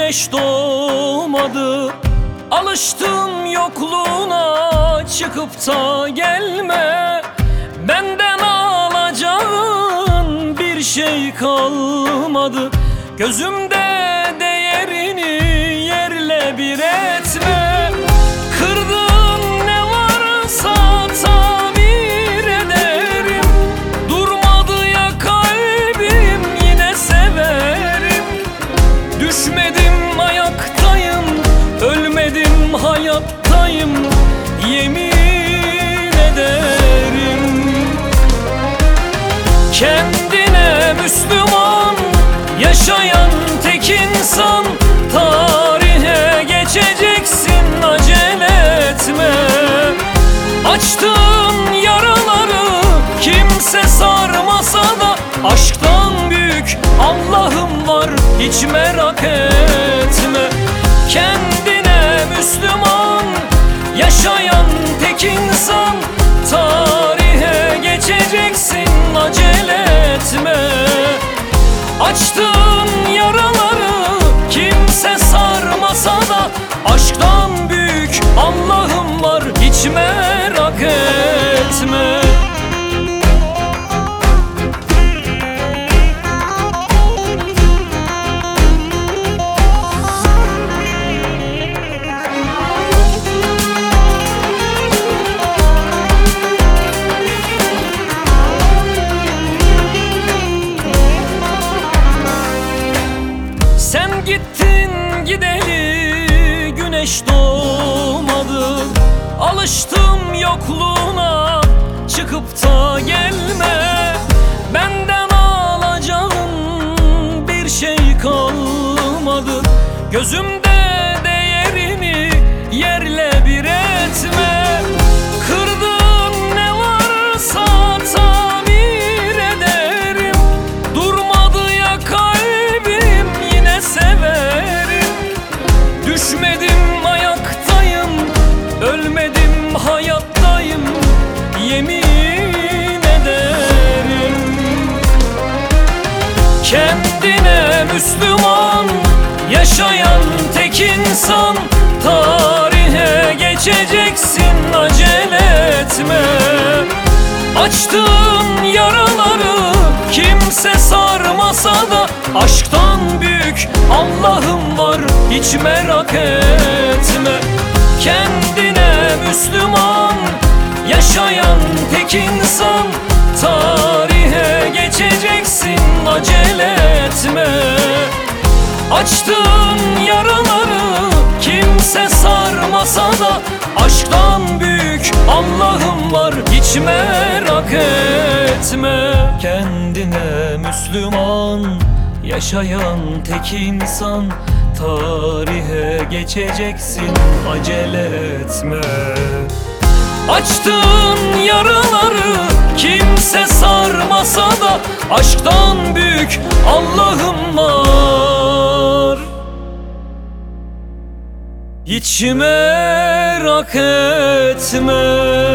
güneş doğmadı. Alıştım yokluğuna, çıkıp da gelme. Benden alacağın bir şey kalmadı. Gözümde değerini yerle bir etme. Kırdığın ne varsa tamir ederim. Durmadı ya kalbim, yine severim. Düşmedim ayaktayım, ölmedim hayattayım, yemin ederim. Kendine Müslüman yaşayan tek insan, tarihe geçeceksin, acele etme. Açtığın yaraları kimse sarmasa da, aşktan büyük Allah'ım var, hiç merak etme. Kendine Müslüman yaşayan tek insan, tarihe geçeceksin, acele etme. Açtığın yaraları kimse sarmasa da, aşktan büyük Allah'ım var, hiç merak etme. Sen gittin gideli güneş doğmadı. Alıştım yokluğuna, çıkıp da gelme. Benden alacağın bir şey kalmadı. Gözümde değerini yerle bir etme. Kırdığın ne varsa tamir ederim. Durmadı ya kalbim, yine severim. Düşmedim ayaktayım, ölmedim hayattayım, yemin ederim. Kendine Müslüman yaşayan tek insan, tarihe geçeceksin, acele etme. Açtığın yaraları kimse sarmasa da, aşktan büyük Allah'ım var, hiç merak etme. Kendine Müslüman yaşayan tek insan, tarihe geçeceksin, acele etme. Açtığın yaraları kimse sarmasa da, aşktan büyük Allah'ım var, hiç merak etme. Kendine Müslüman yaşayan tek insan, tarihe geçeceksin, acele etme. Açtığın yaraları kimse sarmasa da, aşktan büyük Allah'ım var, hiç merak etme.